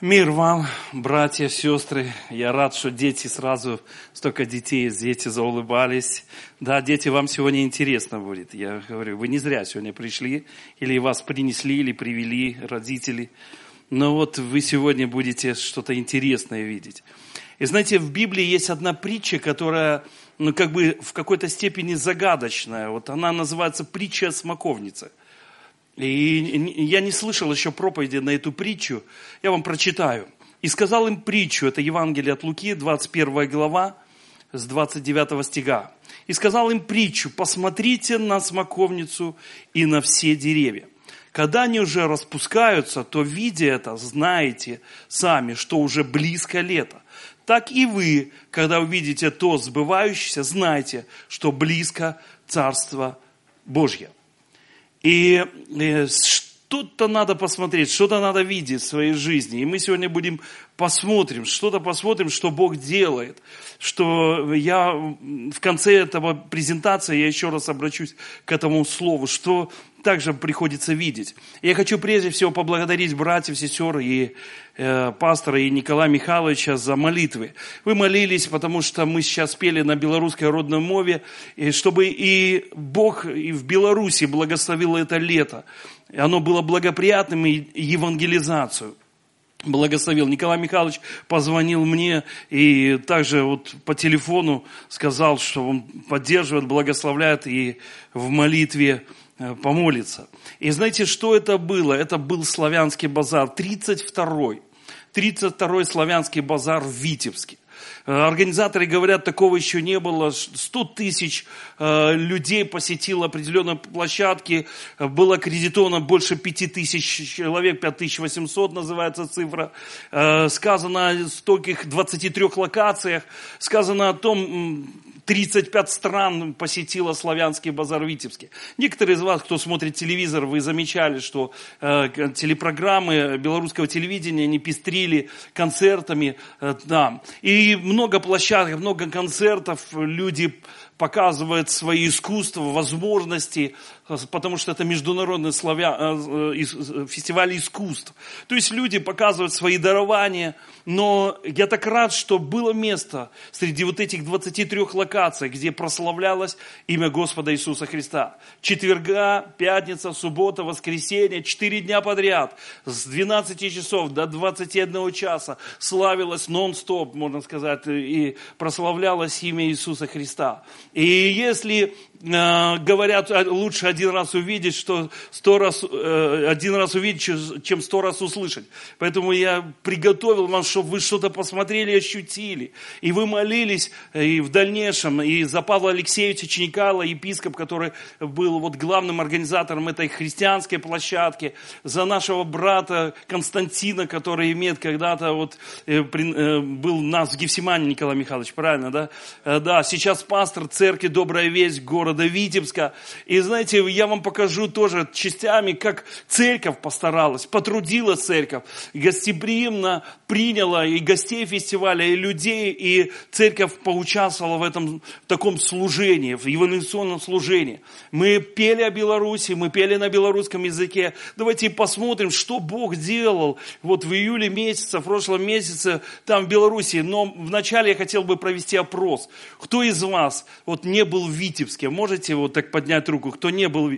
Мир вам, братья, сестры. Я рад, что дети сразу, столько детей, дети заулыбались. Да, дети, вам сегодня интересно будет. Я говорю, вы не зря сегодня пришли, или вас принесли, или привели родители. Но вот вы сегодня будете что-то интересное видеть. И знаете, в Библии есть одна притча, которая, как бы в какой-то степени загадочная. Вот она называется «Притча о смоковнице». И я не слышал еще проповеди на эту притчу. Я вам прочитаю. «И сказал им притчу», это Евангелие от Луки, 21 глава, с 29 стиха. «И сказал им притчу: посмотрите на смоковницу и на все деревья. Когда они уже распускаются, то, видя это, знаете сами, что уже близко лето. Так и вы, когда увидите то сбывающееся, знайте, что близко Царство Божье». И что-то надо посмотреть, что-то надо видеть в своей жизни. И мы сегодня посмотрим, что Бог делает. Что я в конце этого презентации, я еще раз обращусь к этому слову, что также приходится видеть. Я хочу прежде всего поблагодарить братьев, сестер и пастора и Николая Михайловича за молитвы. Вы молились, потому что мы сейчас пели на белорусской родной мове, и чтобы и Бог и в Беларуси благословил это лето. Оно было благоприятным и евангелизацию благословил. Николай Михайлович позвонил мне и также вот по телефону сказал, что он поддерживает, благословляет и в молитве помолиться. И знаете, что это было? Это был славянский базар, 32-й славянский базар в Витебске. Организаторы говорят, такого еще не было. 100 тысяч людей посетило определенные площадки. Было аккредитовано больше 5000 человек, 5800 называется цифра. Сказано о стольких 23 локациях. Сказано о том, 35 стран посетила славянский базар в Витебске. Некоторые из вас, кто смотрит телевизор, вы замечали, что телепрограммы белорусского телевидения не пестрили концертами. Да. И много площадок, много концертов, люди показывают свои искусства, возможности, потому что это международный фестиваль искусств. То есть люди показывают свои дарования, но я так рад, что было место среди вот этих 23 локаций, где прославлялось имя Господа Иисуса Христа. Четверга, пятница, суббота, воскресенье, 4 дня подряд, с 12 часов до 21 часа славилось нон-стоп, можно сказать, и прославлялось имя Иисуса Христа. И если говорят, лучше один раз увидеть, чем 100 раз услышать. Поэтому я приготовил вам, чтобы вы что-то посмотрели и ощутили. И вы молились и в дальнейшем и за Павла Алексеевича Ченикала, епископ, который был вот главным организатором этой христианской площадки, за нашего брата Константина, который имеет когда-то был у нас в Гефсимане, Николай Михайлович, правильно, да? Да, сейчас пастор церкви «Добрая весть» города Витебска. И знаете, я вам покажу тоже частями, как церковь постаралась, потрудилась церковь, гостеприимно приняла и гостей фестиваля, и людей, и церковь поучаствовала в таком служении, в евангелизационном служении. Мы пели о Беларуси, мы пели на белорусском языке. Давайте посмотрим, что Бог делал вот в июле месяце, в прошлом месяце там в Беларуси. Но вначале я хотел бы провести опрос. Кто из вас вот не был в Витебске? Можете вот так поднять руку? Кто не был?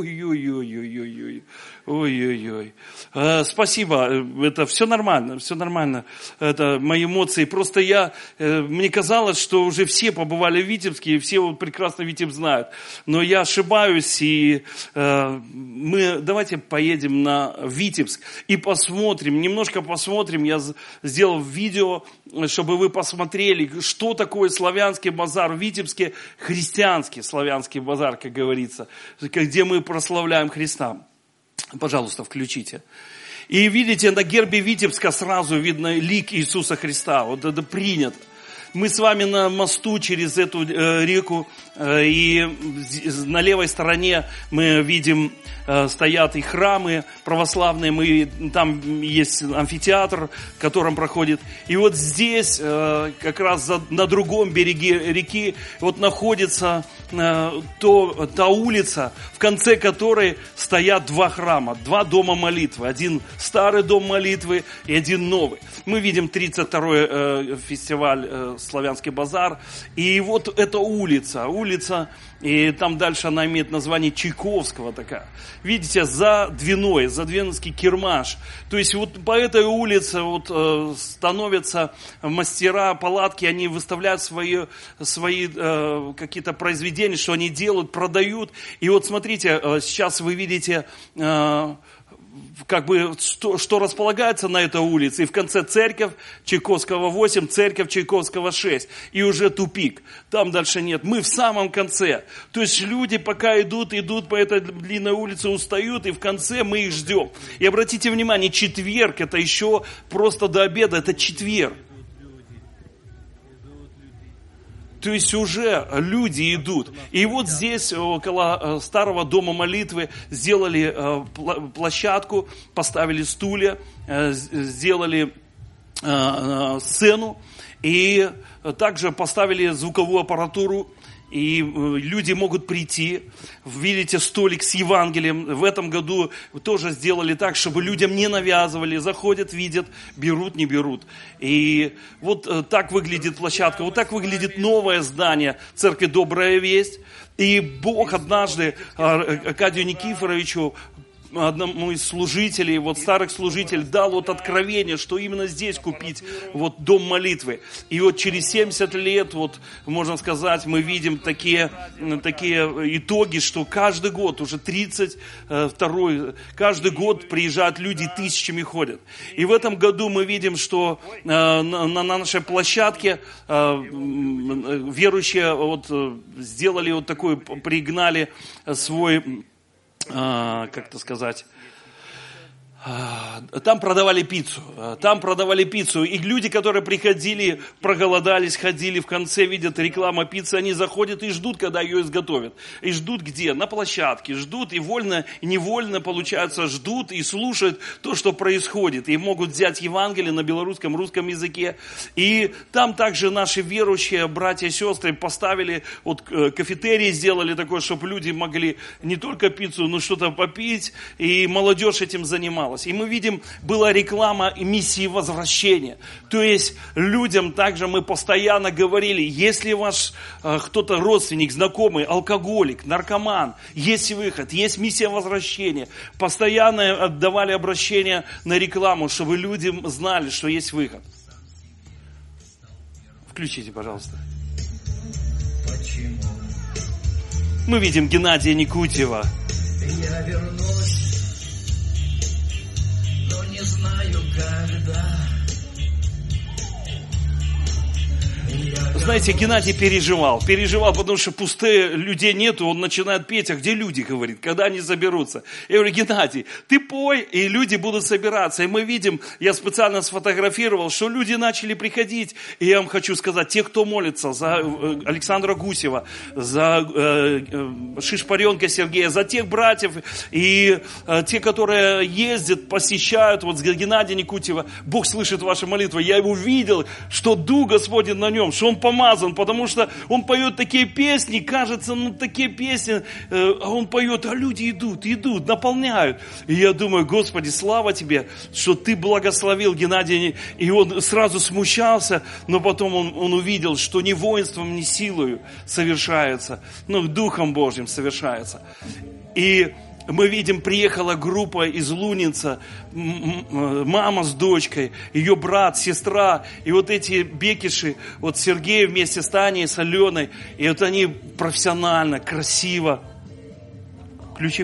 Ой-ой-ой. Спасибо. Это все нормально, все нормально. Это мои эмоции. Просто мне казалось, что уже все побывали в Витебске, и все вот прекрасно Витебск знают. Но я ошибаюсь, и давайте поедем на Витебск и немножко посмотрим. Я сделал видео, чтобы вы посмотрели, что такое славянский базар в Витебске, христианский славянский базар, как говорится, где мы прославляем Христа. Пожалуйста, включите. И видите, на гербе Витебска сразу видно лик Иисуса Христа. Вот это принято. Мы с вами на мосту через эту реку И на левой стороне мы видим, стоят и храмы православные, там есть амфитеатр, в котором проходит. И вот здесь, как раз на другом береге реки, вот находится та улица, в конце которой стоят два храма, два дома молитвы. Один старый дом молитвы и один новый. Мы видим 32-й фестиваль «Славянский базар». И вот эта улица, и там дальше она имеет название Чайковского такая. Видите, за Двинойский Кирмаш. То есть вот по этой улице вот становятся мастера палатки, они выставляют свои какие-то произведения, что они делают, продают. И вот смотрите, сейчас вы видите, как бы, что располагается на этой улице. И в конце церковь Чайковского 8, церковь Чайковского 6. И уже тупик. Там дальше нет. Мы в самом конце. То есть люди пока идут по этой длинной улице, устают, и в конце мы их ждем. И обратите внимание, четверг, это еще просто до обеда, это четверг. То есть уже люди идут. И вот здесь, около старого дома молитвы, сделали площадку, поставили стулья, сделали сцену. И также поставили звуковую аппаратуру. И люди могут прийти, видите, столик с Евангелием. В этом году тоже сделали так, чтобы людям не навязывали. Заходят, видят, берут, не берут. И вот так выглядит площадка, вот так выглядит новое здание церкви «Добрая весть». И Бог однажды Аркадию Никифоровичу, одному из служителей, вот старых служителей, дал вот откровение, что именно здесь купить вот дом молитвы. И вот через 70 лет, вот можно сказать, мы видим такие итоги, что каждый год, уже 32-й, каждый год приезжают люди, тысячами ходят. И в этом году мы видим, что на нашей площадке верующие вот сделали вот такую, пригнали свой, как это сказать, там продавали пиццу, и люди, которые приходили, проголодались, ходили, в конце видят реклама пиццы, они заходят и ждут, когда ее изготовят. И ждут где? На площадке, ждут и вольно, и невольно, получается, ждут и слушают то, что происходит. И могут взять Евангелие на белорусском, русском языке. И там также наши верующие братья и сестры поставили, вот кафетерий сделали такой, чтобы люди могли не только пиццу, но что-то попить, и молодежь этим занималась. И мы видим, была реклама миссии возвращения. То есть людям также мы постоянно говорили, если ваш кто-то родственник, знакомый, алкоголик, наркоман, есть выход, есть миссия возвращения. Постоянно отдавали обращение на рекламу, чтобы люди знали, что есть выход. Включите, пожалуйста. Мы видим Геннадия Никутьева. Я вернусь. Не знаю, когда. Знаете, Геннадий переживал, потому что пустые людей нету, он начинает петь, а где люди, говорит, когда они соберутся? Я говорю, Геннадий, ты пой, и люди будут собираться. И мы видим, я специально сфотографировал, что люди начали приходить. И я вам хочу сказать, те, кто молится за Александра Гусева, за Шишпаренка Сергея, за тех братьев, и те, которые ездят, посещают, вот Геннадия Никутьева, Бог слышит ваши молитвы. Я его видел, что Дух Господень на нем, что он помазан, потому что он поет такие песни, кажется, такие песни, а он поет, а люди идут, наполняют. И я думаю, Господи, слава Тебе, что Ты благословил Геннадия. И он сразу смущался, но потом он увидел, что не воинством, не силою совершается, но Духом Божьим совершается. И мы видим, приехала группа из Лунинца, мама с дочкой, ее брат, сестра, и вот эти бекиши, вот Сергей вместе с Таней, с Аленой, и вот они профессионально, красиво. Включи.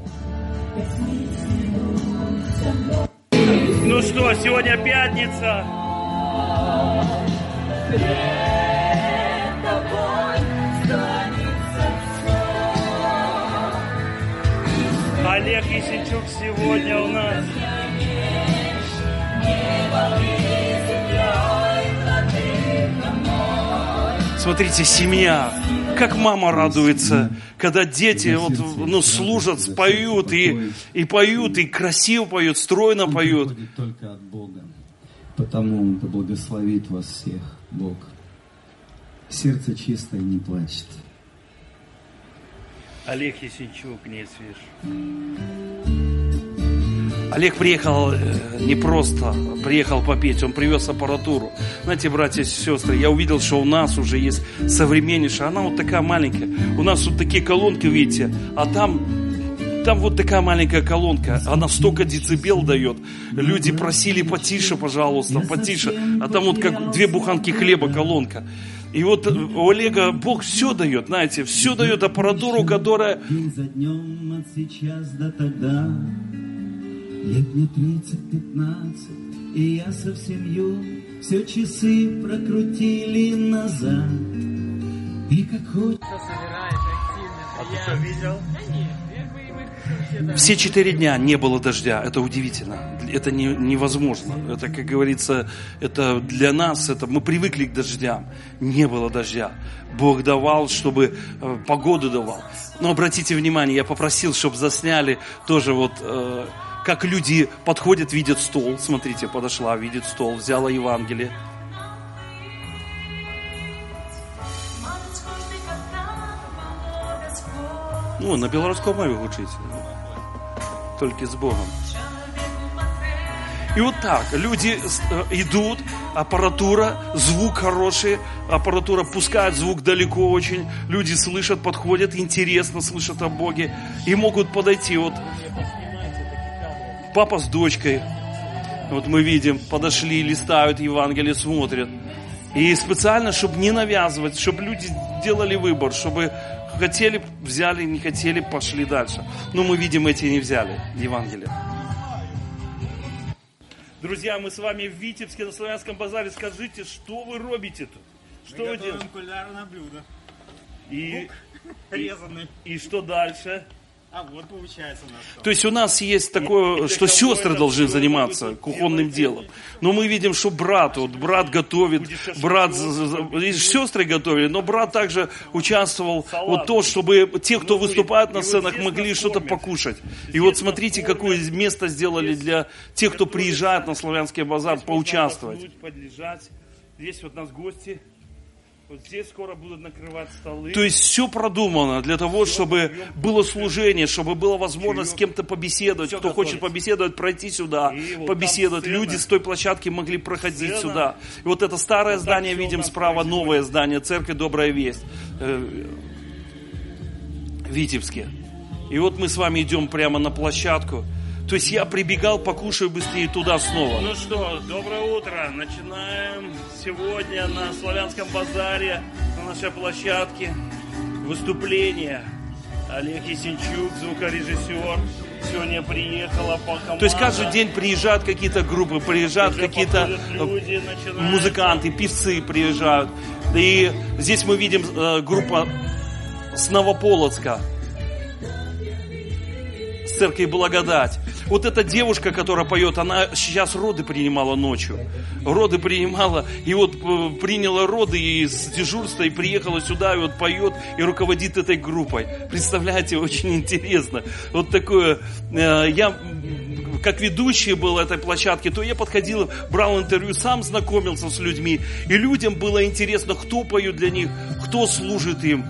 Ну что, сегодня пятница. Олег Исичук сегодня у нас. Смотрите, семья, как мама радуется, когда дети служат, поют, и поют, и красиво поют, стройно поют. Только от Бога. Потому да благословит вас всех Бог. Сердце чистое не плачет. Олег Есенчук, не свеж. Олег приехал не просто, приехал попеть, он привез аппаратуру. Знаете, братья и сестры, я увидел, что у нас уже есть современнейшая, она вот такая маленькая. У нас вот такие колонки, видите, а там вот такая маленькая колонка, она столько децибел дает. Люди просили потише, пожалуйста, потише. А там вот как 2 буханки хлеба колонка. И вот у Олега Бог все дает, знаете, все дает аппаратуру, которая... День за днем от сейчас до тогда. Лет мне 30-15, и я совсем юн. Все часы прокрутили назад. И как хочется... А ты что, видел? Все 4 дня не было дождя. Это удивительно. Это невозможно. Это, как говорится, это для нас, это мы привыкли к дождям. Не было дождя. Бог давал, чтобы погоду давал. Но обратите внимание, я попросил, чтобы засняли тоже вот... как люди подходят, видят стол. Смотрите, подошла, видит стол, взяла Евангелие. Ну, на белорусском мове учить. Только с Богом. И вот так, люди идут, аппаратура, звук хороший, аппаратура пускает звук далеко очень, люди слышат, подходят, интересно слышат о Боге и могут подойти. Вот папа с дочкой, вот мы видим, подошли, листают Евангелие, смотрят. И специально, чтобы не навязывать, чтобы люди делали выбор, чтобы хотели, взяли, не хотели, пошли дальше. Но мы видим, эти не взяли Евангелие. Друзья, мы с вами в Витебске на Славянском базаре. Скажите, что вы робите тут? Что вы делаете? Кулинарное блюдо. Лук резанный. И что дальше? А вот получается у нас что. То есть у нас есть такое, что сестры должны заниматься кухонным делом. Но мы видим, что брат готовит, сестры готовили, но брат также участвовал в том, чтобы те, кто выступает на сценах, могли что-то покушать. И вот смотрите, какое место сделали для тех, кто приезжает на Славянский базар, поучаствовать. Здесь вот у нас гости. Вот здесь скоро будут накрывать столы. То есть все продумано для того, чтобы было служение, чтобы была возможность с кем-то побеседовать. Кто хочет побеседовать, пройти сюда, побеседовать. Люди с той площадки могли проходить сюда. И вот это старое здание, видим справа, новое здание, церковь Добрая Весть. В Витебске. И вот мы с вами идем прямо на площадку. То есть я прибегал, покушаю быстрее туда снова. Ну что, доброе утро. Начинаем сегодня на Славянском базаре, на нашей площадке, выступление. Олег Есенчук, звукорежиссер, сегодня приехала по команде. То есть каждый день приезжают какие-то группы, приезжают какие-то люди, музыканты, певцы приезжают. И здесь мы видим группа с Новополоцка, с церкви Благодать. Вот эта девушка, которая поет, она сейчас роды принимала ночью. Роды принимала, и вот приняла роды из дежурства, и приехала сюда, и вот поет, и руководит этой группой. Представляете, очень интересно. Вот такое, я как ведущий был этой площадки, то я подходил, брал интервью, сам знакомился с людьми. И людям было интересно, кто поет для них, кто служит им.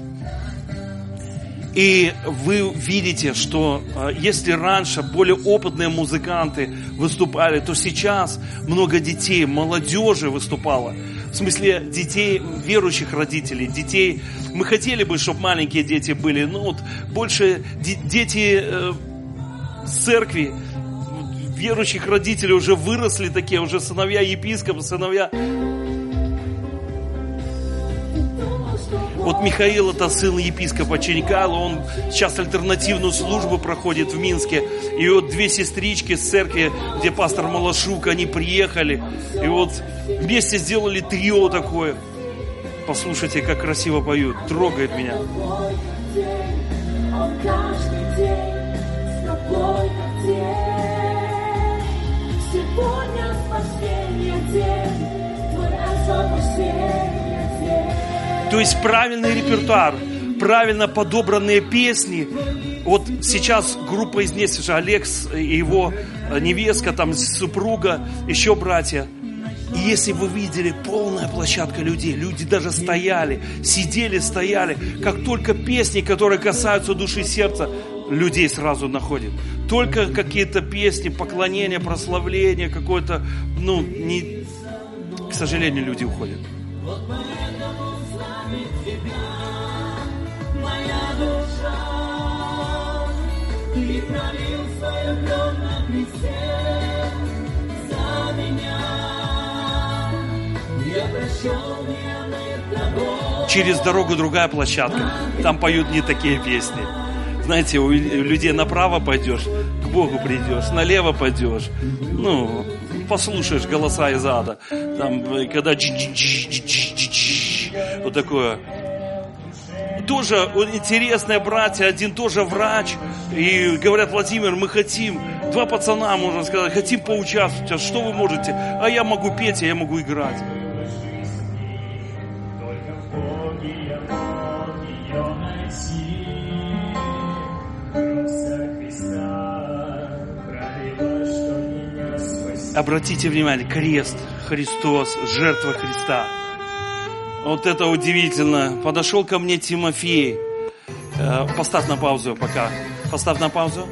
И вы видите, что если раньше более опытные музыканты выступали, то сейчас много детей, молодежи выступало. В смысле детей, верующих родителей, детей. Мы хотели бы, чтобы маленькие дети были, но вот больше дети с церкви, верующих родителей уже выросли такие, уже сыновья епископа, сыновья... Вот Михаил, это сын епископа Ченькала, он сейчас альтернативную службу проходит в Минске. И вот 2 сестрички с церкви, где пастор Малашук, они приехали. И вот вместе сделали трио такое. Послушайте, как красиво поют, трогает меня. То есть правильный репертуар, правильно подобранные песни. Вот сейчас группа из Несвежа, Алекс и его невестка, там супруга, еще братья. И если вы видели, полная площадка людей, люди даже стояли, сидели, стояли. Как только песни, которые касаются души и сердца, людей сразу находят. Только какие-то песни, поклонения, прославления, какое-то, к сожалению, люди уходят. Через дорогу другая площадка. Там поют не такие песни. Знаете, у людей направо пойдешь, к Богу придешь, налево пойдешь. Послушаешь голоса из ада. Там, когда вот такое. Тоже интересные братья, один тоже врач. И говорят: Владимир, мы хотим, два пацана, можно сказать, хотим поучаствовать. А что вы можете? А я могу петь, а я могу играть. Обратите внимание, крест, Христос, жертва Христа. Вот это удивительно. Подошел ко мне Тимофей. Поставь на паузу пока. Поставь на паузу.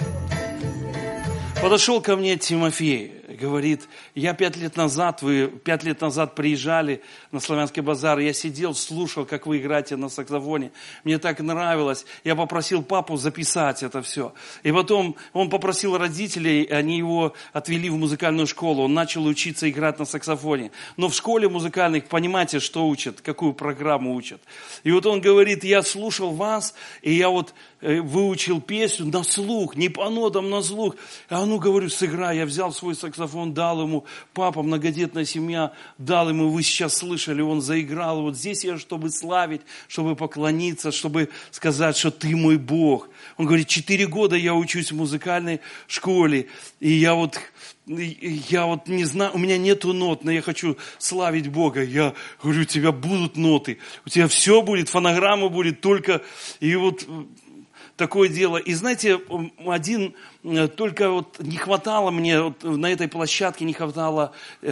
Подошел ко мне Тимофей. Говорит: вы 5 лет назад приезжали на Славянский базар, я сидел, слушал, как вы играете на саксофоне. Мне так нравилось. Я попросил папу записать это все. И потом он попросил родителей, они его отвели в музыкальную школу. Он начал учиться играть на саксофоне. Но в школе музыкальных, понимаете, что учат, какую программу учат. И вот он говорит: я слушал вас, и я вот выучил песню на слух, не по нотам, на слух. А говорю, сыграй. Я взял свой саксофон, дал ему. Папа, многодетная семья, дал ему. Вы сейчас слышали, он заиграл. Вот здесь я, чтобы славить, чтобы поклониться, чтобы сказать, что ты мой Бог. Он говорит: 4 года я учусь в музыкальной школе. И я вот не знаю, у меня нету нот, но я хочу славить Бога. Я говорю: у тебя будут ноты, у тебя все будет, фонограмма будет только. И вот такое дело. И знаете, только вот не хватало мне, вот на этой площадке не хватало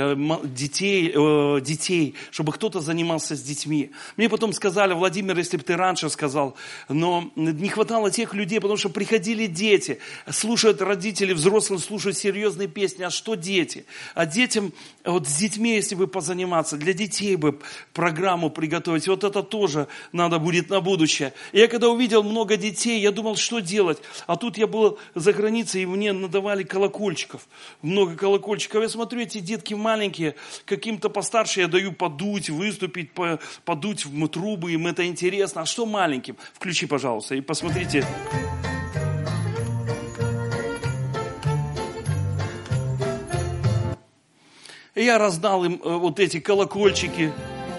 детей, чтобы кто-то занимался с детьми. Мне потом сказали: Владимир, если бы ты раньше сказал, но не хватало тех людей, потому что приходили дети, слушают родители, взрослые слушают серьезные песни. А что дети? А детям, вот с детьми, если бы позаниматься, для детей бы программу приготовить, вот это тоже надо будет на будущее. И я когда увидел много детей, я думал, что делать. А тут я был за границей, и мне надавали колокольчиков. Много колокольчиков. Я смотрю, эти детки маленькие, каким-то постарше я даю подуть, выступить, подуть в трубы, им это интересно. А что маленьким? Включи, пожалуйста, и посмотрите. И я раздал им вот эти колокольчики.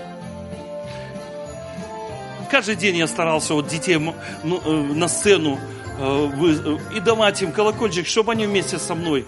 Каждый день я старался вот детей на сцену и давать им колокольчик, чтобы они вместе со мной.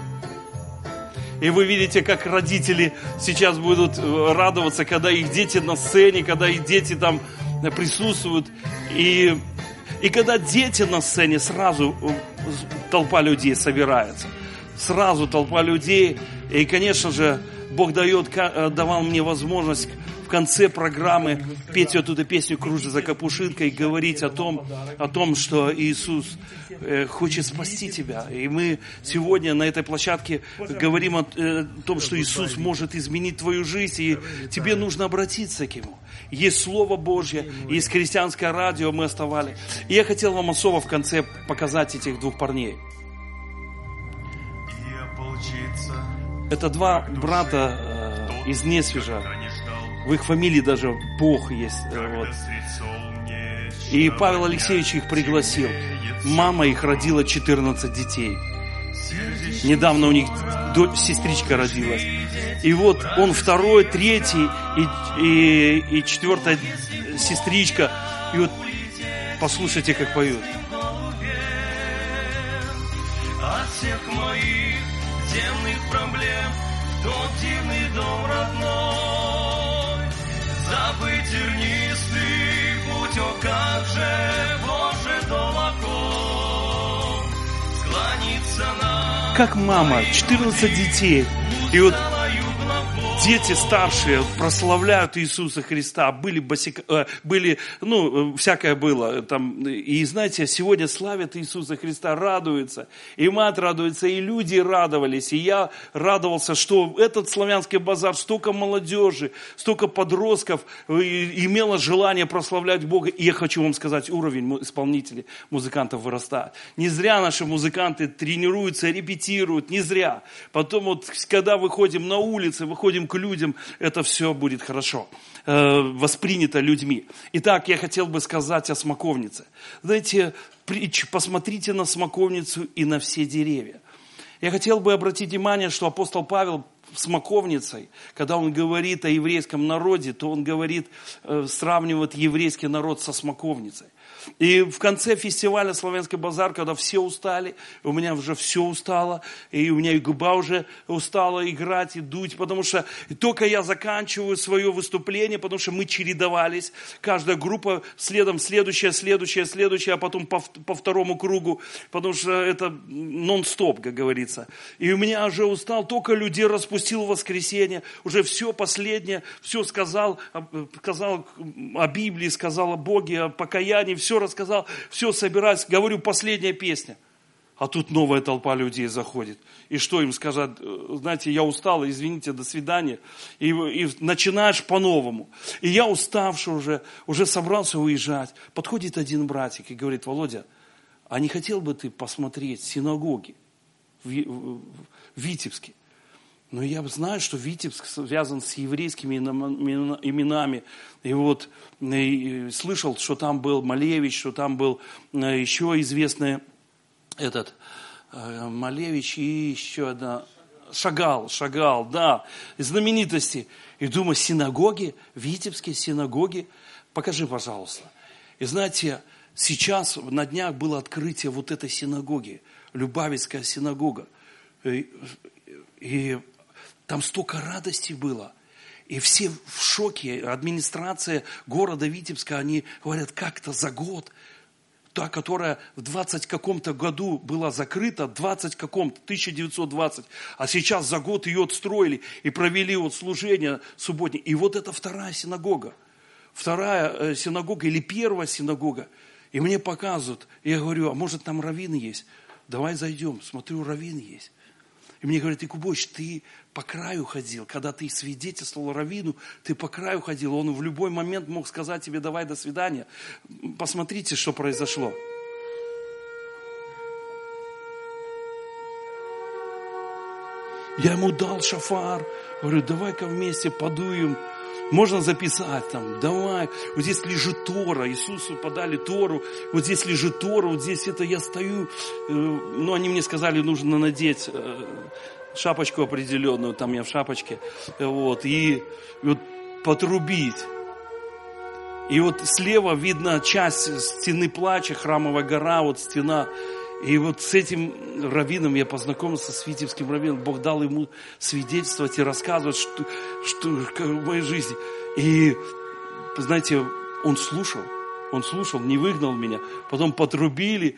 И вы видите, как родители сейчас будут радоваться, когда их дети на сцене, когда их дети там присутствуют. И когда дети на сцене, сразу толпа людей собирается. Сразу толпа людей. И, конечно же, Бог давал мне возможность в конце программы петь вот эту песню «Кружи за капушинкой» и говорить о том, что Иисус хочет спасти тебя. И мы сегодня на этой площадке говорим о том, что Иисус может изменить твою жизнь, и тебе нужно обратиться к Нему. Есть Слово Божье, есть христианское радио, мы оставали. И я хотел вам особо в конце показать этих 2 парней. Это 2 брата из Несвежа. В их фамилии даже Бог есть. Вот. И Павел Алексеевич их пригласил. Мама их родила 14 детей. Недавно у них сестричка родилась. И вот он 2-й, 3-й и 4-я сестричка. И вот послушайте, как поют. От всех моих земных проблем в тот дивный дом родной. Забыть верни как мама, 14 детей. И вот дети старшие прославляют Иисуса Христа, были, всякое было там. И знаете, сегодня славят Иисуса Христа, радуются. И мать радуется, и люди радовались. И я радовался, что этот славянский базар, столько молодежи, столько подростков имело желание прославлять Бога. И я хочу вам сказать, уровень исполнителей, музыкантов вырастает. Не зря наши музыканты тренируются, репетируют, не зря. Потом вот, когда выходим на улицы, выходим к людям, это все будет хорошо воспринято людьми. Итак, я хотел бы сказать о смоковнице. Знаете, посмотрите на смоковницу и на все деревья. Я хотел бы обратить внимание, что апостол Павел смоковницей, когда он говорит о еврейском народе, то он говорит, сравнивает еврейский народ со смоковницей. И в конце фестиваля «Славянский базар», когда все устали, у меня уже все устало, и у меня и губа уже устала играть и дуть, потому что только я заканчиваю свое выступление, потому что мы чередовались, каждая группа следом следующая, а потом по второму кругу, потому что это нон-стоп, как говорится. И у меня уже устал, только людей распустил в воскресенье, уже все последнее, все сказал о Библии, сказал о Боге, о покаянии, все рассказал, все собираюсь, говорю, последняя песня. А тут новая толпа людей заходит. И что им сказать? Знаете, я устал, извините, до свидания. И начинаешь по-новому. И я уставший уже собрался уезжать. Подходит один братик и говорит: Володя, а не хотел бы ты посмотреть синагоги в Витебске? Но я знаю, что Витебск связан с еврейскими именами. И вот и слышал, что там был Малевич, что там был еще известный Малевич и еще одна... Шагал, да, знаменитости. И думаю, синагоги, витебские синагоги, покажи, пожалуйста. И знаете, сейчас на днях было открытие вот этой синагоги, Любавицкая синагога. И там столько радости было. И все в шоке. Администрация города Витебска, они говорят, как-то за год, та, которая в 20 каком-то году была закрыта, 1920, а сейчас за год ее отстроили и провели вот служение субботнее. И вот это вторая синагога или первая синагога. И мне показывают, я говорю, а может там раввин есть? Давай зайдем, смотрю, раввин есть. И мне говорят, Якубович, ты по краю ходил, когда ты свидетельствовал раввину, ты по краю ходил, он в любой момент мог сказать тебе, давай, до свидания. Посмотрите, что произошло. Я ему дал шафар, говорю, давай-ка вместе подуем. Можно записать там, давай, вот здесь лежит Тора, Иисусу подали Тору, вот здесь лежит Тора, вот здесь это я стою, они мне сказали, нужно надеть шапочку определенную, там я в шапочке, и вот потрубить. И вот слева видно часть стены плача, Храмовая гора, вот стена. И вот с этим раввином я познакомился, с витебским раввином. Бог дал ему свидетельствовать и рассказывать, что в моей жизни. И, знаете, он слушал, не выгнал меня. Потом потрубили.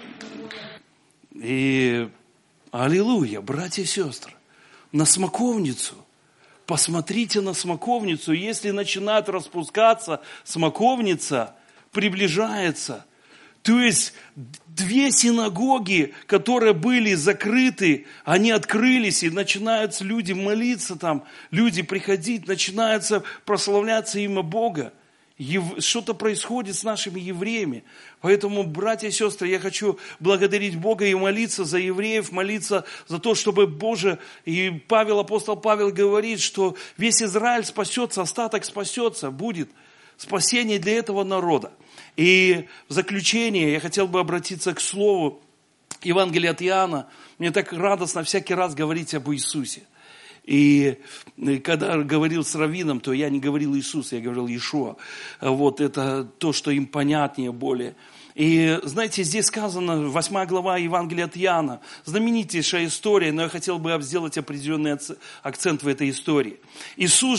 И аллилуйя, братья и сестры, на смоковницу. Посмотрите на смоковницу. Если начинает распускаться смоковница, приближается. То есть 2 синагоги, которые были закрыты, они открылись, и начинают люди молиться там, люди приходить, начинается прославляться имя Бога. Что-то происходит с нашими евреями. Поэтому, братья и сестры, я хочу благодарить Бога и молиться за евреев, молиться за то, чтобы Боже, и апостол Павел говорит, что весь Израиль спасется, остаток спасется, будет спасение для этого народа. И в заключение я хотел бы обратиться к слову Евангелия от Иоанна. Мне так радостно всякий раз говорить об Иисусе. И когда говорил с раввином, то я не говорил Иисус, я говорил Иешуа. Вот это то, что им понятнее более. И знаете, здесь сказано, 8 глава Евангелия от Иоанна, знаменитейшая история, но я хотел бы сделать определенный акцент в этой истории. Иисус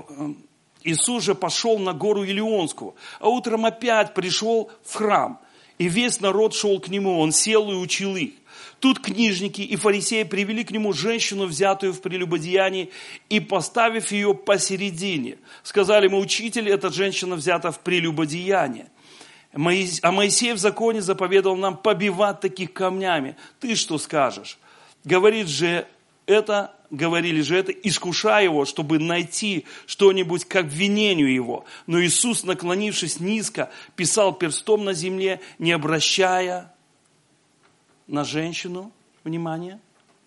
же пошел на гору Илионскую, а утром опять пришел в храм. И весь народ шел к нему, он сел и учил их. Тут книжники и фарисеи привели к нему женщину, взятую в прелюбодеянии, и, поставив ее посередине, сказали ему: учитель, эта женщина взята в прелюбодеяние. А Моисей в законе заповедовал нам побивать таких камнями. Ты что скажешь? Говорили же это, искушая его, чтобы найти что-нибудь к обвинению его. Но Иисус, наклонившись низко, писал перстом на земле, не обращая на женщину внимания,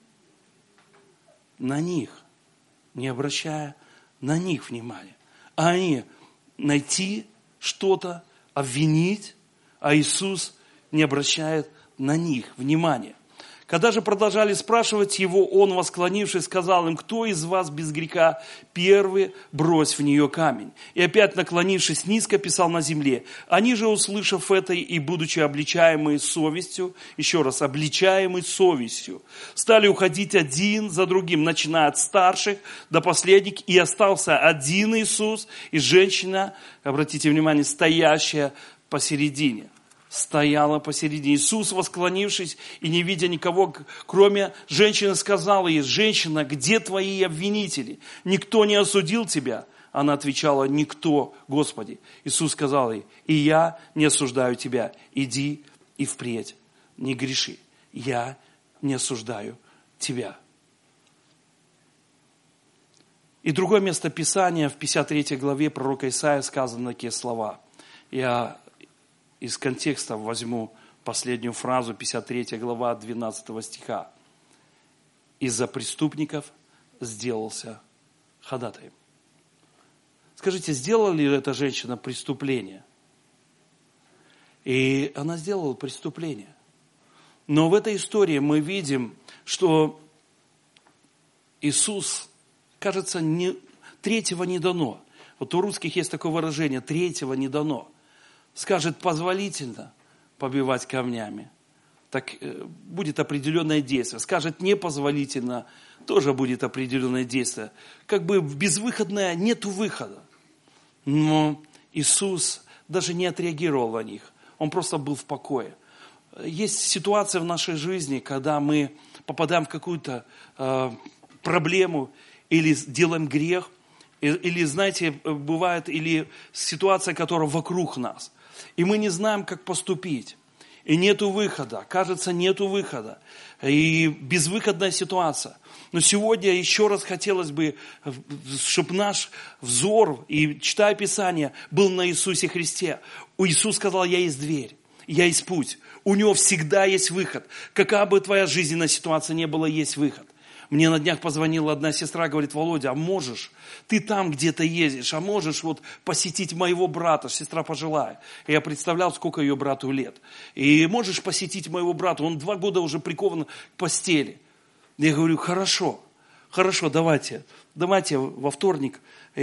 на них, не обращая на них внимания. А они найти что-то, обвинить, а Иисус не обращает на них внимания. Когда же продолжали спрашивать его, он, восклонившись, сказал им: кто из вас без греха, первый брось в нее камень. И опять, наклонившись низко, писал на земле. Они же, услышав это и будучи обличаемые совестью, еще раз, обличаемые совестью, стали уходить один за другим, начиная от старших до последних, и остался один Иисус и женщина, обратите внимание, стоящая посередине. Стояла посередине. Иисус, восклонившись и не видя никого, кроме женщины, сказал ей: женщина, где твои обвинители? Никто не осудил тебя? Она отвечала: никто, Господи. Иисус сказал ей: и я не осуждаю тебя. Иди и впредь не греши. Я не осуждаю тебя. И другое место Писания, в 53 главе пророка Исаия сказаны такие слова. Я из контекста возьму последнюю фразу, 53 глава, 12 стиха. «Из-за преступников сделался ходатаем». Скажите, сделала ли эта женщина преступление? И она сделала преступление. Но в этой истории мы видим, что Иисус, кажется, третьего не дано. Вот у русских есть такое выражение: третьего не дано. Скажет позволительно побивать камнями, так будет определенное действие. Скажет непозволительно, тоже будет определенное действие. Как бы безвыходное, нету выхода. Но Иисус даже не отреагировал на них. Он просто был в покое. Есть ситуация в нашей жизни, когда мы попадаем в какую-то проблему или делаем грех, или, знаете, бывает, или ситуация, которая вокруг нас. И мы не знаем, как поступить. И нету выхода. Кажется, нету выхода. И безвыходная ситуация. Но сегодня еще раз хотелось бы, чтобы наш взор, и читая Писание, был на Иисусе Христе. Иисус сказал: я есть дверь, я есть путь. У Него всегда есть выход. Какая бы твоя жизненная ситуация ни была, есть выход. Мне на днях позвонила одна сестра, говорит: Володя, а можешь, ты там где-то ездишь, а можешь вот посетить моего брата, сестра пожилая. И я представлял, сколько ее брату лет. И можешь посетить моего брата, он 2 года уже прикован к постели. Я говорю: хорошо, давайте во вторник,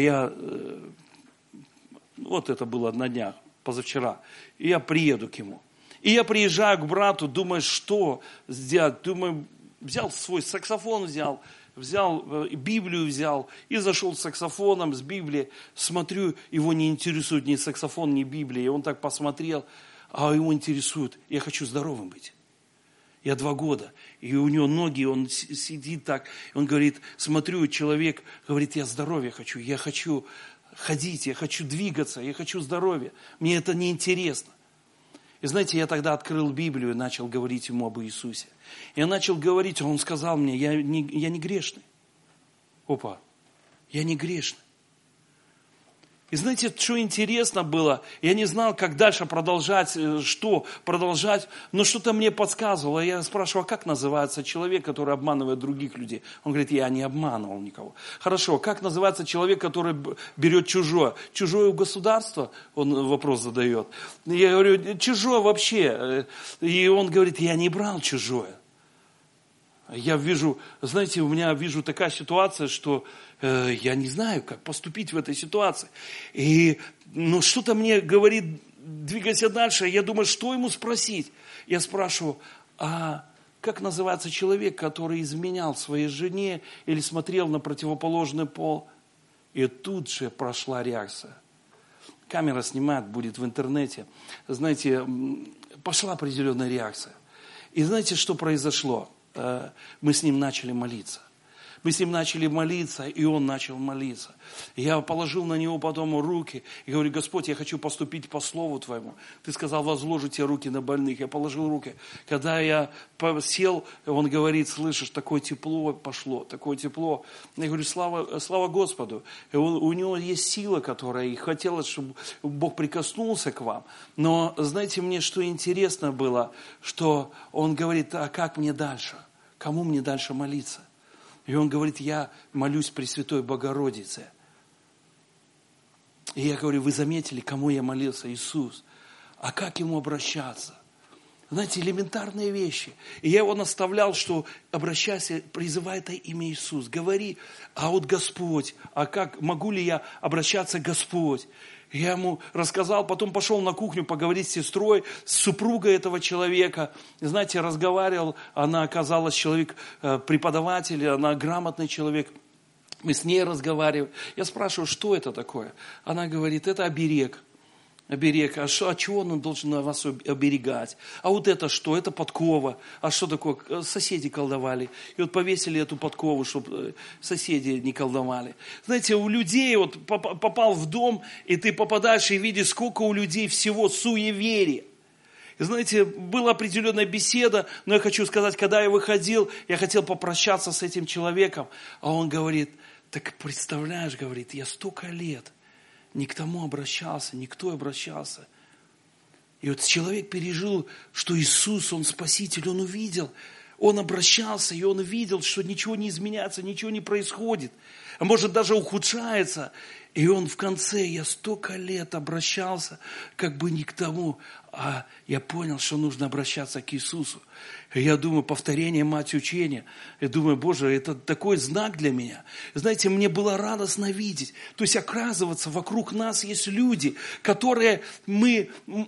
вот это было на днях, позавчера, и я приеду к ему. И я приезжаю к брату, думаю, что сделать, взял свой саксофон, взял Библию взял и зашел с саксофоном, с Библией. Смотрю, его не интересует ни саксофон, ни Библия. И он так посмотрел, а его интересует: я хочу здоровым быть. Я 2 года, и у него ноги, он сидит так. Он говорит, смотрю, человек говорит: я здоровья хочу, я хочу ходить, я хочу двигаться, я хочу здоровья. Мне это неинтересно. И знаете, я тогда открыл Библию и начал говорить ему об Иисусе. Я начал говорить, он сказал мне: я не грешный. Опа, я не грешный. И знаете, что интересно было? Я не знал, как дальше продолжать, что продолжать, но что-то мне подсказывало. Я спрашивал: а как называется человек, который обманывает других людей? Он говорит: я не обманывал никого. Хорошо, как называется человек, который берет чужое? Чужое у государства? Он вопрос задает. Я говорю: чужое вообще. И он говорит: я не брал чужое. Я вижу, знаете, у меня вижу такая ситуация, что я не знаю, как поступить в этой ситуации. Но что-то мне говорит: двигайся дальше. Я думаю, что ему спросить? Я спрашиваю: а как называется человек, который изменял своей жене или смотрел на противоположный пол? И тут же прошла реакция. Камера снимает, будет в интернете. Знаете, пошла определенная реакция. И знаете, что произошло? Мы с ним начали молиться. Мы с ним начали молиться, и он начал молиться. Я положил на него потом руки и говорю: Господь, я хочу поступить по слову Твоему. Ты сказал, возложите руки на больных. Я положил руки. Когда я сел, он говорит: слышишь, такое тепло пошло, такое тепло. Я говорю: слава Господу. У него есть сила, которая, и хотелось, чтобы Бог прикоснулся к вам. Но знаете, мне что интересно было, что он говорит: а как мне дальше? Кому мне дальше молиться? И он говорит: я молюсь Пресвятой Богородице. И я говорю: вы заметили, кому я молился? Иисус. А как ему обращаться? Знаете, элементарные вещи. И я его наставлял, что обращайся, призывай это имя Иисус. Говори: а вот Господь, а как, могу ли я обращаться Господь? Я ему рассказал, потом пошел на кухню поговорить с сестрой, с супругой этого человека. И знаете, разговаривал, она оказалась человек, преподаватель, она грамотный человек. Мы с ней разговаривали. Я спрашиваю: что это такое? Она говорит: это оберег. Оберег. А чего он должен вас оберегать? А вот это что? Это подкова. А что такое? Соседи колдовали. И вот повесили эту подкову, чтобы соседи не колдовали. Знаете, у людей, вот попал в дом, и ты попадаешь и видишь, сколько у людей всего суеверия. И знаете, была определенная беседа, но я хочу сказать, когда я выходил, я хотел попрощаться с этим человеком, а он говорит: так представляешь, говорит, я столько лет ни к тому обращался, никто обращался. И вот человек пережил, что Иисус, Он Спаситель, Он увидел, Он обращался, и Он видел, что ничего не изменяется, ничего не происходит, а может даже ухудшается. И он в конце: я столько лет обращался, как бы не к тому, а я понял, что нужно обращаться к Иисусу. И я думаю, повторение мать учения. Я думаю: Боже, это такой знак для меня. Знаете, мне было радостно видеть. То есть, оказывается, вокруг нас есть люди, которые мы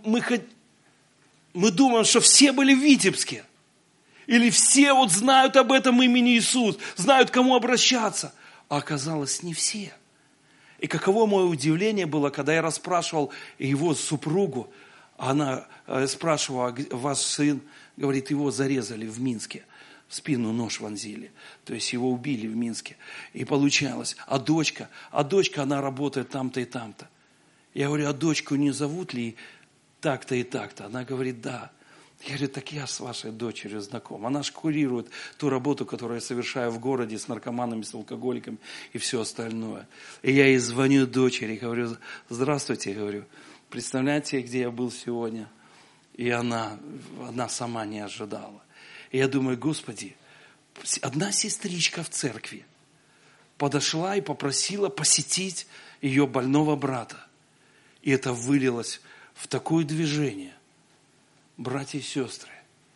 думаем, что все были в Витебске. Или все вот знают об этом имени Иисус, знают, к кому обращаться. А оказалось, не все. И каково мое удивление было, когда я расспрашивал его супругу. Она спрашивала: а ваш сын, говорит, его зарезали в Минске, в спину нож вонзили. То есть его убили в Минске. И получалось: а дочка, она работает там-то и там-то. Я говорю: а дочку не зовут ли так-то и так-то? Она говорит: да. Я говорю: так я с вашей дочерью знаком. Она же курирует ту работу, которую я совершаю в городе с наркоманами, с алкоголиками и все остальное. И я ей звоню дочери, говорю: здравствуйте, говорю, представляете, где я был сегодня? И она сама не ожидала. И я думаю: Господи, одна сестричка в церкви подошла и попросила посетить ее больного брата. И это вылилось в такое движение. Братья и сестры,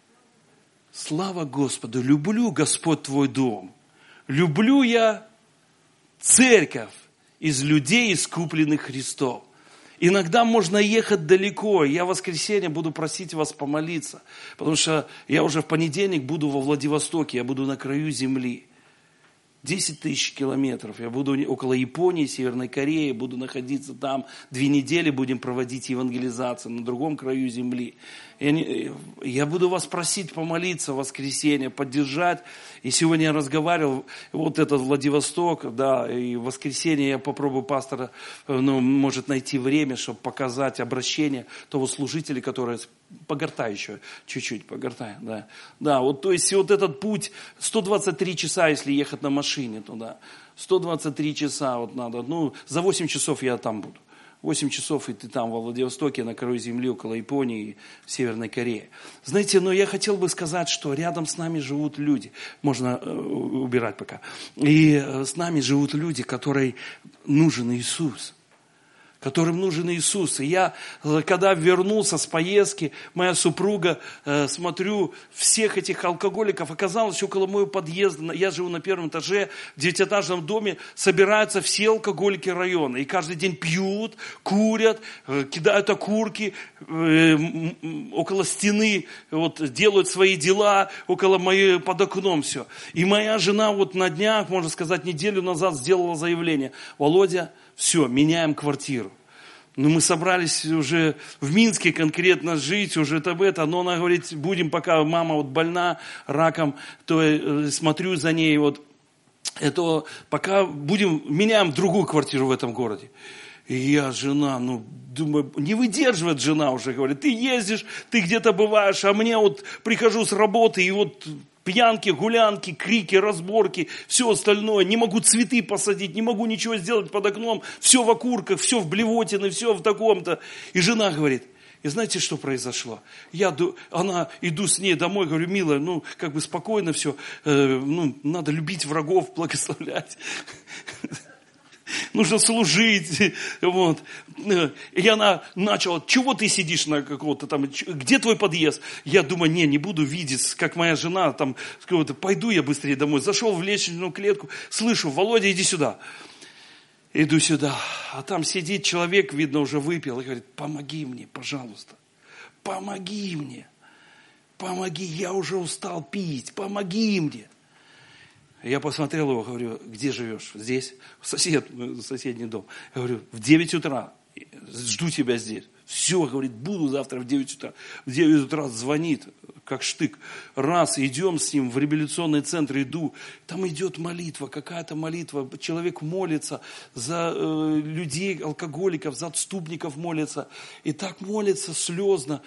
слава Господу, люблю, Господь, Твой дом. Люблю я церковь из людей, искупленных Христом. Иногда можно ехать далеко. Я в воскресенье буду просить вас помолиться, потому что я уже в понедельник буду во Владивостоке, я буду на краю земли. 10 тысяч километров. Я буду около Японии, Северной Кореи, буду находиться там. 2 недели будем проводить евангелизацию на другом краю земли. Я буду вас просить помолиться в воскресенье, поддержать. И сегодня я разговаривал, вот этот Владивосток, да, и в воскресенье я попробую пастора, может найти время, чтобы показать обращение того служителя, который погортай еще, чуть-чуть погортай, да. Да, вот, то есть, вот этот путь, 123 часа, если ехать на машине туда, 123 часа вот надо, за 8 часов я там буду. 8 часов, и ты там, во Владивостоке, на краю земли, около Японии, в Северной Корее. Знаете, но я хотел бы сказать, что рядом с нами живут люди, можно убирать пока, и с нами живут люди, которым нужен Иисус. Которым нужен Иисус. И я, когда вернулся с поездки, моя супруга, смотрю, всех этих алкоголиков, оказалось, около моего подъезда, я живу на 1-м этаже, в 9-этажном доме, собираются все алкоголики района. И каждый день пьют, курят, кидают окурки, около стены, вот, делают свои дела, около моей, под окном все. И моя жена вот на днях, можно сказать, неделю назад сделала заявление: Володя, все, меняем квартиру. Ну, мы собрались уже в Минске конкретно жить, уже это. Но она говорит, будем, пока мама вот больна раком, то смотрю за ней, вот, это пока меняем другую квартиру в этом городе. И я, жена, думаю, не выдерживает жена уже, говорит, ты ездишь, ты где-то бываешь, а мне вот прихожу с работы, и вот пьянки, гулянки, крики, разборки, все остальное. Не могу цветы посадить, не могу ничего сделать под окном. Все в окурках, все в блевотине, все в таком-то. И жена говорит, и знаете, что произошло? Иду с ней домой, говорю, милая, спокойно все. Надо любить врагов, благословлять. Нужно служить. Вот. И она начала, чего ты сидишь на какого-то там, где твой подъезд? Я думаю, не буду видеть, как моя жена, там, пойду я быстрее домой. Зашел в лестничную клетку, слышу, Володя, иди сюда. Иду сюда, а там сидит человек, видно, уже выпил, и говорит, помоги мне, пожалуйста, помоги мне, помоги, я уже устал пить, помоги мне. Я посмотрел его, говорю, где живешь? Здесь? Соседний дом. Я говорю, в 9 утра, жду тебя здесь. Все, говорит, буду завтра в 9 утра. В 9 утра звонит, как штык. Раз, идем с ним в реабилитационный центр, иду. Там идет молитва, какая-то молитва. Человек молится за людей, алкоголиков, за отступников молится. И так молится слезно.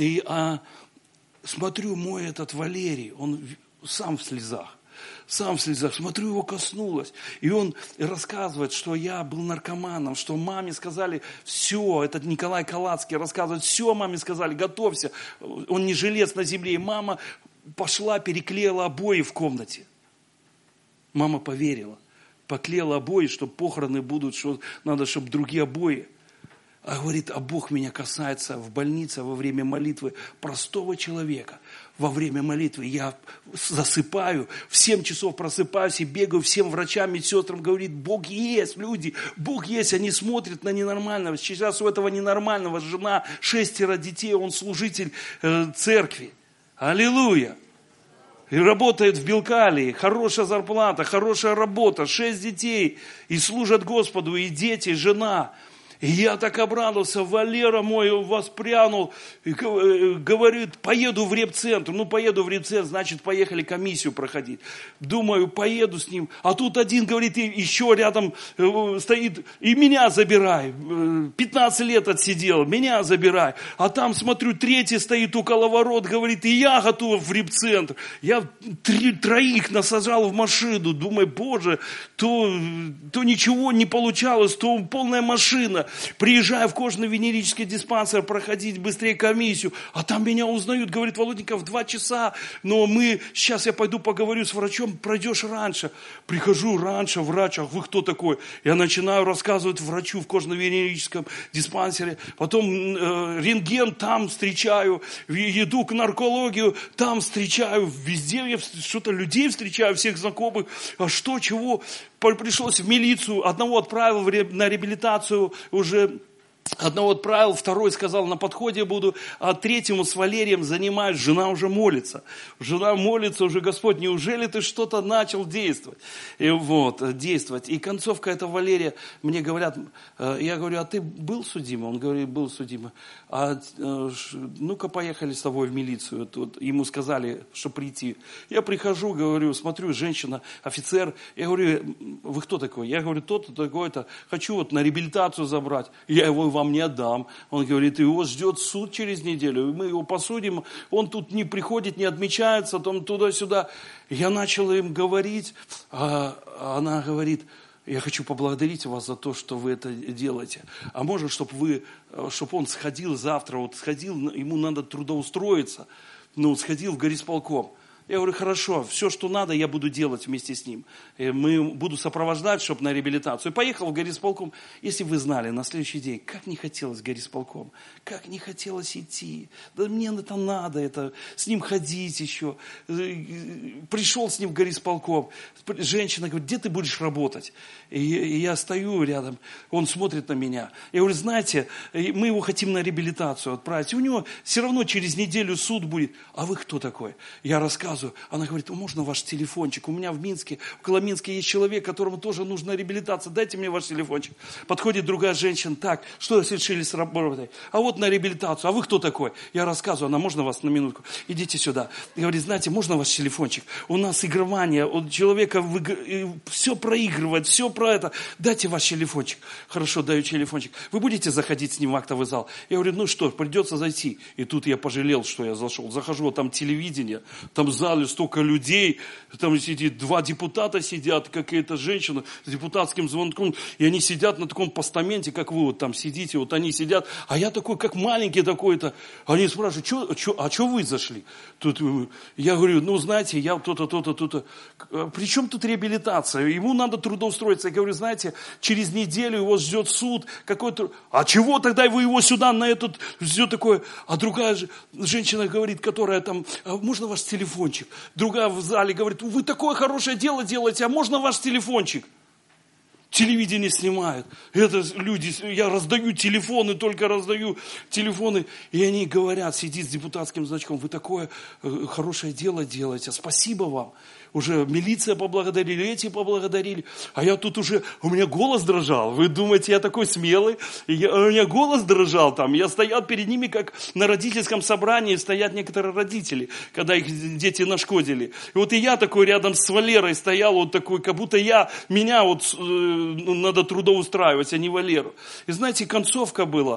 Смотрю, мой этот Валерий, он сам в слезах. Смотрю, его коснулось. И он рассказывает, что я был наркоманом, что маме сказали, все, этот Николай Калацкий рассказывает, все, маме сказали, готовься. Он не жилец на земле. И мама пошла, переклеила обои в комнате. Мама поверила. Поклеила обои, что похороны будут, что надо, чтобы другие обои. А говорит, а Бог меня касается в больнице во время молитвы простого человека. Во время молитвы я засыпаю, в 7 часов просыпаюсь и бегаю всем врачам, медсестрам, говорит, Бог есть, люди, Бог есть. Они смотрят на ненормального. Сейчас у этого ненормального жена, 6 детей, он служитель церкви. Аллилуйя. И работает в Белкалии, хорошая зарплата, хорошая работа, 6 детей. И служат Господу, и дети, и жена. И я так обрадовался, Валера мой воспрянул, и говорит, поеду в репцентр. Поеду в репцентр, значит, поехали комиссию проходить. Думаю, поеду с ним. А тут один говорит, еще рядом стоит, и меня забирай. 15 лет отсидел, меня забирай. А там, смотрю, 3 стоит около ворот, говорит, и я готов в репцентр. Я 3 насажал в машину. Думаю, Боже, то ничего не получалось, то полная машина. Приезжаю в кожно-венерический диспансер проходить быстрее комиссию, а там меня узнают, говорит, Володенька, в 2 часа, но сейчас я пойду поговорю с врачом, пройдешь раньше. Прихожу раньше, врач, а вы кто такой? Я начинаю рассказывать врачу в кожно-венерическом диспансере, потом рентген там встречаю, иду к наркологию, там встречаю, везде я что-то людей встречаю, всех знакомых, а что, чего? Пришлось в милицию, одного отправил на реабилитацию уже, одного отправил, 2 сказал, на подходе буду, а 3 с Валерием занимаюсь, жена уже молится. Жена молится уже, Господь, неужели ты что-то начал действовать? Действовать. И концовка этого Валерия, мне говорят, я говорю, а ты был судимый? Он говорит, был судимый. Ну-ка поехали с тобой в милицию. Ему сказали, что прийти. Я прихожу, говорю, смотрю, женщина, офицер. Я говорю, вы кто такой? Я говорю, то-то, такой-то. Хочу на реабилитацию забрать. Я его вам не отдам. Он говорит, его ждет суд через неделю. Мы его посудим. Он тут не приходит, не отмечается, там туда-сюда. Я начал им говорить. А она говорит, я хочу поблагодарить вас за то, что вы это делаете. А можно, чтобы он сходил завтра, ему надо трудоустроиться, сходил в горисполком. Я говорю, хорошо, все, что надо, я буду делать вместе с ним. Буду сопровождать, чтобы на реабилитацию. Поехал в горисполком. Если бы вы знали, на следующий день, как не хотелось в горисполком, как не хотелось идти. Да мне это надо, с ним ходить еще. Пришел с ним в горисполком. Женщина говорит, где ты будешь работать? И я стою рядом, он смотрит на меня. Я говорю, знаете, мы его хотим на реабилитацию отправить. У него все равно через неделю суд будет. А вы кто такой? Я рассказываю. рассказываю. Она говорит, можно ваш телефончик? У меня в Минске, около Минска есть человек, которому тоже нужна реабилитация. Дайте мне ваш телефончик. Подходит другая женщина. Так, что решили сработать? А вот на реабилитацию. А вы кто такой? Я рассказываю. Она, можно вас на минутку? Идите сюда. И говорит, знаете, можно ваш телефончик? У нас игрование. У человека все проигрывает, все про это. Дайте ваш телефончик. Хорошо, даю телефончик. Вы будете заходить с ним в актовый зал? Я говорю, ну что, придется зайти. И тут я пожалел, что я зашел. Захожу, там телевидение, там в зале столько людей, там сидит 2 депутата сидят, какая-то женщина с депутатским звонком, и они сидят на таком постаменте, как вы вот там сидите, вот они сидят, а я такой, как маленький такой-то. Они спрашивают, что вы зашли? Тут я говорю, ну знаете, я то-то, то-то, то-то. При чем тут реабилитация? Ему надо трудоустроиться. Я говорю, знаете, через неделю его ждет суд какой-то. А чего тогда вы его сюда на этот, все такое? А другая женщина говорит, которая там, можно ваш телефончик? Другая в зале говорит, вы такое хорошее дело делаете, а можно ваш телефончик? Телевидение снимает. Это люди, я раздаю телефоны, только раздаю телефоны. И они говорят, сидит с депутатским значком, вы такое хорошее дело делаете, спасибо вам. Уже милиция поблагодарили, эти поблагодарили. А я тут уже, у меня голос дрожал. Вы думаете, я такой смелый? У меня голос дрожал там. Я стоял перед ними, как на родительском собрании стоят некоторые родители, когда их дети нашкодили. И вот и я такой рядом с Валерой стоял, вот такой, как будто меня вот надо трудоустраивать, а не Валеру. И знаете, концовка была,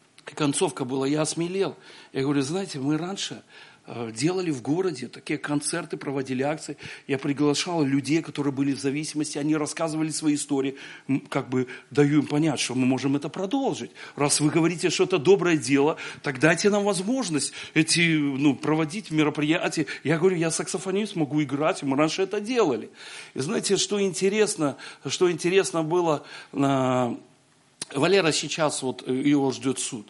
я осмелел. Я говорю, знаете, мы раньше делали в городе, такие концерты, проводили акции. Я приглашал людей, которые были в зависимости, они рассказывали свои истории. Как бы даю им понять, что мы можем это продолжить. Раз вы говорите, что это доброе дело, так дайте нам возможность проводить мероприятия. Я говорю, я саксофонист, могу играть, мы раньше это делали. И знаете, что интересно было, Валера сейчас, вот его ждет суд,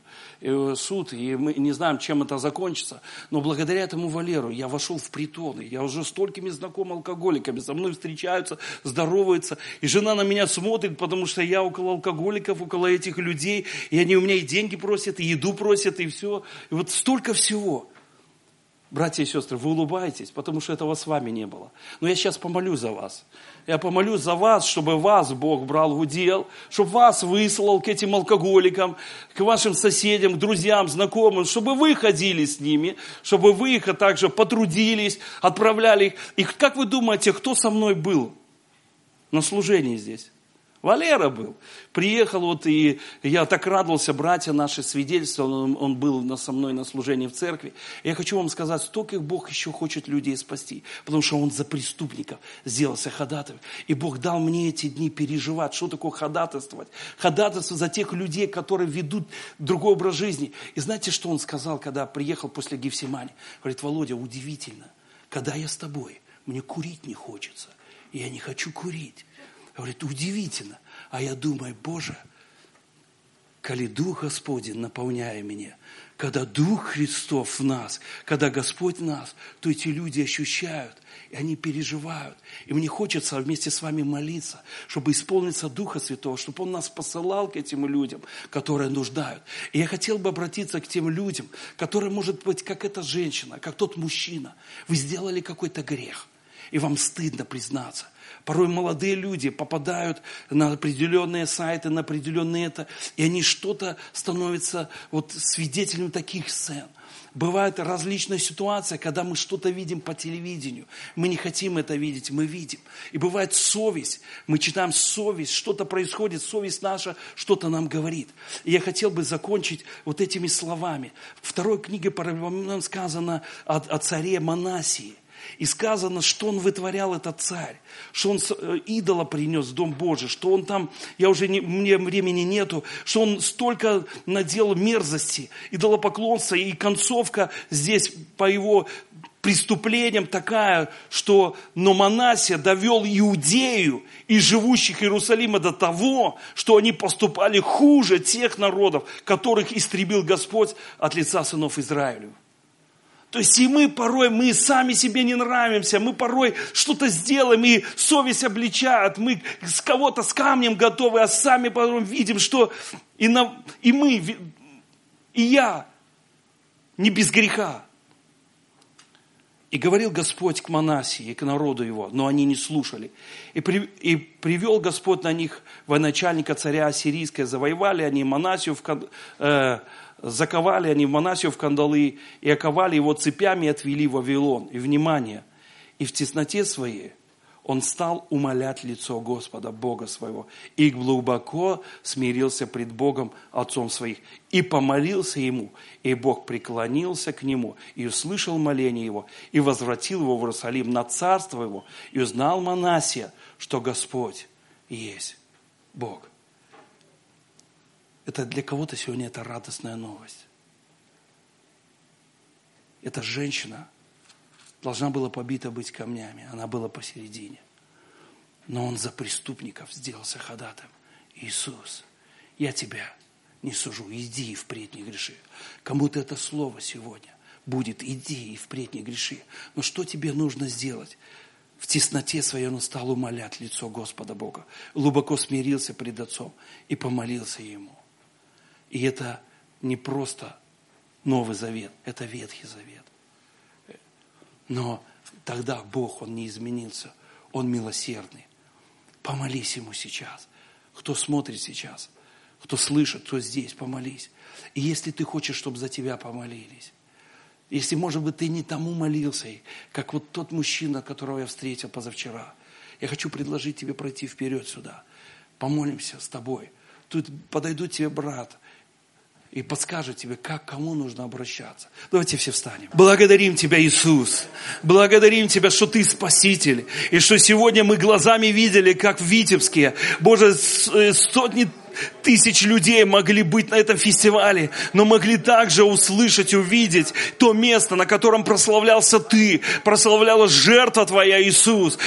и мы не знаем, чем это закончится. Но благодаря этому Валеру я вошел в притоны. Я уже столькими знаком алкоголиками. Со мной встречаются, здороваются. И жена на меня смотрит, потому что я около алкоголиков, около этих людей. И они у меня и деньги просят, и еду просят, и все. И вот столько всего. Братья и сестры, вы улыбаетесь, потому что этого с вами не было. Но я сейчас помолюсь за вас. Я помолюсь за вас, чтобы вас Бог брал в удел, чтобы вас выслал к этим алкоголикам, к вашим соседям, к друзьям, знакомым, чтобы вы ходили с ними, чтобы вы их также потрудились, отправляли их. И как вы думаете, кто со мной был на служении здесь? Валера был. Приехал, и я так радовался, братья наши свидетельствовали, он был со мной на служении в церкви. Я хочу вам сказать, столько Бог еще хочет людей спасти, потому что Он за преступников сделался ходатаем. И Бог дал мне эти дни переживать, что такое ходатайствовать. Ходатайство за тех людей, которые ведут другой образ жизни. И знаете, что он сказал, когда приехал после Гефсимани? Говорит, Володя, удивительно, когда я с тобой, мне курить не хочется. И я не хочу курить. Говорит, удивительно. А я думаю, Боже, коли Дух Господень наполняя меня, когда Дух Христов в нас, когда Господь в нас, то эти люди ощущают, и они переживают. И мне хочется вместе с вами молиться, чтобы исполниться Духа Святого, чтобы Он нас посылал к этим людям, которые нуждают. И я хотел бы обратиться к тем людям, которые, может быть, как эта женщина, как тот мужчина, вы сделали какой-то грех, и вам стыдно признаться. Порой молодые люди попадают на определенные сайты, на определенные и они что-то становятся свидетелями таких сцен. Бывают различные ситуации, когда мы что-то видим по телевидению. Мы не хотим это видеть, мы видим. И бывает совесть. Мы читаем совесть, что-то происходит, совесть наша что-то нам говорит. И я хотел бы закончить этими словами. В 2 книге Паралипоменон сказано о царе Манассии. И сказано, что он вытворял, этот царь, что он идола принес в Дом Божий, что он там, мне времени нету, что он столько наделал мерзости, идолопоклонства, и концовка здесь по его преступлениям такая, но Манассия довел Иудею и живущих Иерусалима до того, что они поступали хуже тех народов, которых истребил Господь от лица сынов Израилю. То есть и мы сами себе не нравимся, мы порой что-то сделаем, и совесть обличает, мы с кого-то с камнем готовы, а сами потом видим, что и я не без греха. И говорил Господь к Манассии и к народу его, но они не слушали. И привел Господь на них военачальника царя Ассирийского. Завоевали они Манассию, заковали они Манассию в кандалы и оковали его цепями и отвели в Вавилон. И внимание, и в тесноте своей он стал умолять лицо Господа, Бога своего, и глубоко смирился пред Богом, Отцом своих, и помолился ему, и Бог преклонился к нему, и услышал моление его, и возвратил его в Иерусалим на царство его, и узнал Манассия, что Господь есть Бог. Это для кого-то сегодня это радостная новость. Эта женщина должна была побита быть камнями. Она была посередине. Но он за преступников сделался ходатаем. Иисус, я тебя не сужу. Иди и впредь не греши. Кому-то это слово сегодня будет. Иди и впредь не греши. Но что тебе нужно сделать? В тесноте своей он стал умолять лицо Господа Бога. Глубоко смирился пред Отцом и помолился Ему. И это не просто Новый Завет, это Ветхий Завет. Но тогда Бог, Он не изменился. Он милосердный. Помолись Ему сейчас. Кто смотрит сейчас, кто слышит, кто здесь, помолись. И если ты хочешь, чтобы за тебя помолились, если, может быть, ты не тому молился, как вот тот мужчина, которого я встретил позавчера, я хочу предложить тебе пройти вперед сюда. Помолимся с тобой. Тут подойдут тебе брат и подскажет тебе, как, кому нужно обращаться. Давайте все встанем. Благодарим Тебя, Иисус. Благодарим Тебя, что Ты Спаситель. И что сегодня мы глазами видели, как в Витебске, Боже, сотни тысяч людей могли быть на этом фестивале, но могли также услышать, увидеть то место, на котором прославлялся Ты, прославлялась жертва Твоя, Иисус.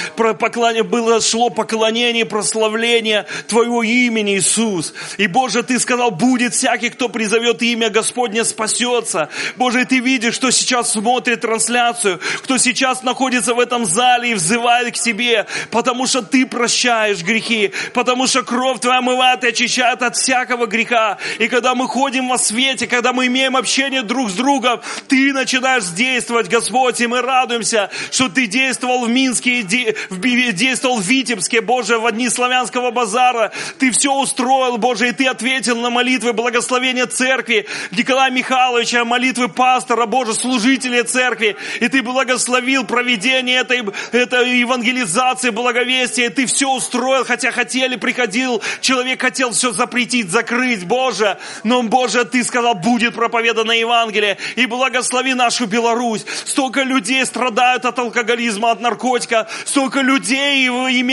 Шло поклонение, прославление Твоего имени, Иисус. И, Боже, Ты сказал, будет всякий, кто призовет имя Господне, спасется. Боже, и Ты видишь, кто сейчас смотрит трансляцию, кто сейчас находится в этом зале и взывает к Тебе, потому что Ты прощаешь грехи, потому что кровь Твоя омывает и очищает от всякого греха. И когда мы ходим во свете, когда мы имеем общение друг с другом, Ты начинаешь действовать, Господь, и мы радуемся, что Ты действовал в Минске, действовал в Витебске, Боже, в дни славянского базара. Ты все устроил, Боже, и Ты ответил на молитвы благословения церкви Николая Михайловича, молитвы пастора, Боже, служителя церкви. И Ты благословил проведение этой евангелизации, благовестия. Ты все устроил, хотя приходил, человек хотел все запретить, закрыть, Боже. Но, Боже, Ты сказал, будет проповедано Евангелие. И благослови нашу Беларусь. Столько людей страдают от алкоголизма, от наркотика. Столько людей,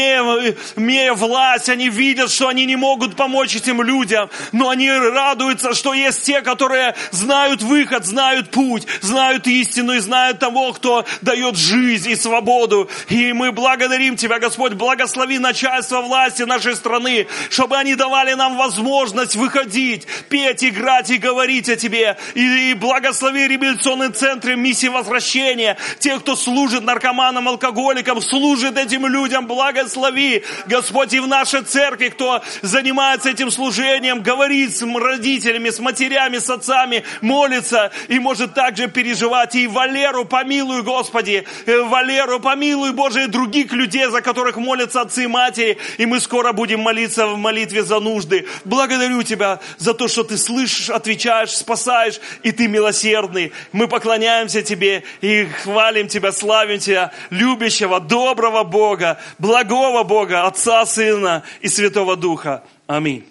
имея власть, они видят, что они не могут помочь этим людям. Но они радуются, что есть те, которые знают выход, знают путь, знают истину и знают того, кто дает жизнь и свободу. И мы благодарим Тебя, Господь. Благослови начальство власти нашей страны, чтобы они давали нам возможность выходить, петь, играть и говорить о Тебе. И благослови реабилитационные центры миссии возвращения. Тех, кто служит наркоманам, алкоголикам, служит этим людям. Благослови, Господь, и в нашей церкви, кто занимается этим служением, говорит с родителями, с матерями, с отцами, молится и может также переживать. И Валеру помилуй, Господи. Валеру помилуй, Боже, и других людей, за которых молятся отцы и матери. И мы скоро будем молиться в молитве за нужды. Благодарю Тебя за то, что Ты слышишь, отвечаешь, спасаешь, и Ты милосердный. Мы поклоняемся Тебе и хвалим Тебя, славим Тебя, любящего, доброго Бога, благого Бога, Отца, Сына и Святого Духа. Аминь.